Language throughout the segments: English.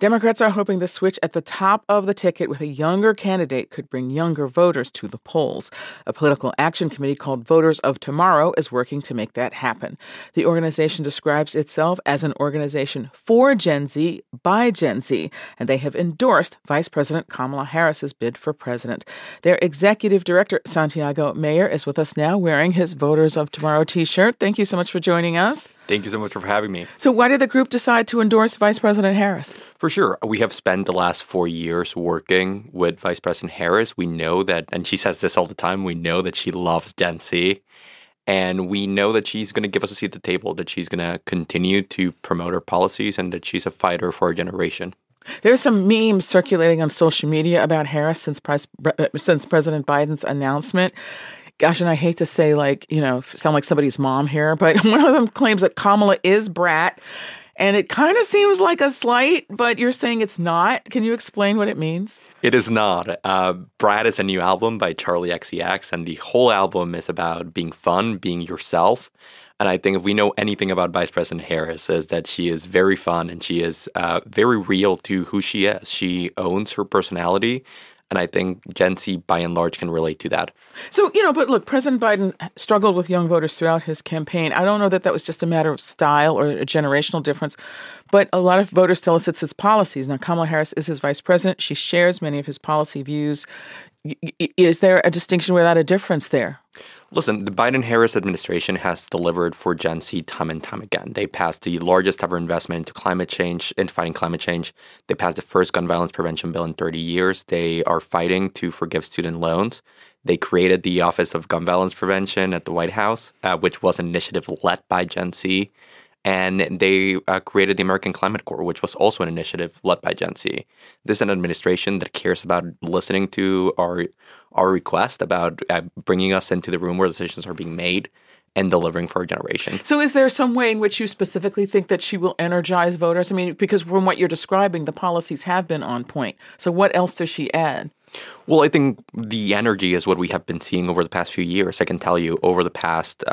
Democrats are hoping the switch at the top of the ticket with a younger candidate could bring younger voters to the polls. A political action committee called Voters of Tomorrow is working to make that happen. The organization describes itself as an organization for Gen Z by Gen Z, and they have endorsed Vice President Kamala Harris's bid for president. Their executive director, Santiago Mayer, is with us now wearing his Voters of Tomorrow t-shirt. Thank you so much for joining us. Thank you so much for having me. So why did the group decide to endorse Vice President Harris? For sure. We have spent the last 4 years working with Vice President Harris. We know that, and she says this all the time, we know that she loves Gen Z. And we know that she's going to give us a seat at the table, that she's going to continue to promote her policies, and that she's a fighter for our generation. There's some memes circulating on social media about Harris since President Biden's announcement. Gosh, and I hate to say, sound like somebody's mom here, but one of them claims that Kamala is brat, and it kind of seems like a slight, but you're saying it's not. Can you explain what it means? It is not. Brat is a new album by Charli XCX, and the whole album is about being fun, being yourself. And I think if we know anything about Vice President Harris is that she is very fun and she is very real to who she is. She owns her personality. And I think Gen Z, by and large, can relate to that. So, but look, President Biden struggled with young voters throughout his campaign. I don't know that was just a matter of style or a generational difference, but a lot of voters tell us it's his policies. Now, Kamala Harris is his vice president. She shares many of his policy views. Is there a distinction without a difference there? Listen, the Biden-Harris administration has delivered for Gen Z time and time again. They passed the largest ever investment into climate change, in fighting climate change. They passed the first gun violence prevention bill in 30 years. They are fighting to forgive student loans. They created the Office of Gun Violence Prevention at the White House, which was an initiative led by Gen Z. And they created the American Climate Corps, which was also an initiative led by Gen Z. This is an administration that cares about listening to our request about bringing us into the room where decisions are being made and delivering for our generation. So is there some way in which you specifically think that she will energize voters? I mean, because from what you're describing, the policies have been on point. So what else does she add? Well, I think the energy is what we have been seeing over the past few years. I can tell you over the past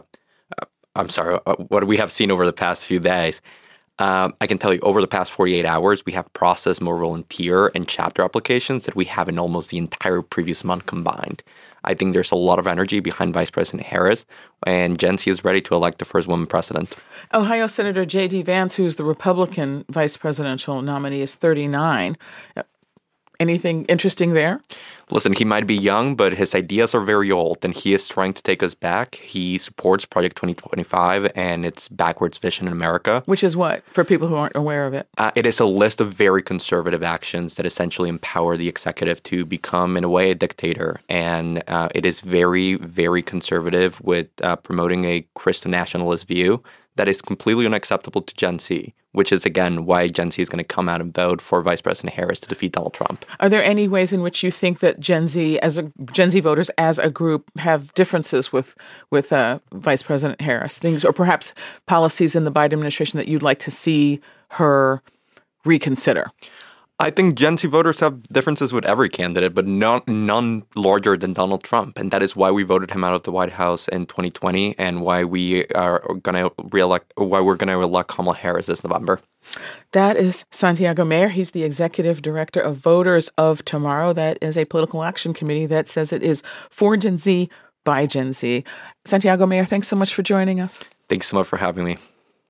what we have seen over the past few days. I can tell you over the past 48 hours, we have processed more volunteer and chapter applications that we have in almost the entire previous month combined. I think there's a lot of energy behind Vice President Harris, and Gen Z is ready to elect the first woman president. Ohio Senator J.D. Vance, who's the Republican vice presidential nominee, is 39. Anything interesting there? Listen, he might be young, but his ideas are very old, and he is trying to take us back. He supports Project 2025 and its backwards vision in America. Which is what, for people who aren't aware of it? It is a list of very conservative actions that essentially empower the executive to become, in a way, a dictator. And it is very, very conservative with promoting a Christo nationalist view that is completely unacceptable to Gen Z, which is, again, why Gen Z is going to come out and vote for Vice President Harris to defeat Donald Trump. Are there any ways in which you think that Gen Z voters as a group have differences with Vice President Harris, things or perhaps policies in the Biden administration that you'd like to see her reconsider? I think Gen Z voters have differences with every candidate, but none larger than Donald Trump. And that is why we voted him out of the White House in 2020 and why we're going to elect Kamala Harris this November. That is Santiago Mayer. He's the executive director of Voters of Tomorrow. That is a political action committee that says it is for Gen Z by Gen Z. Santiago Mayer, thanks so much for joining us. Thanks so much for having me.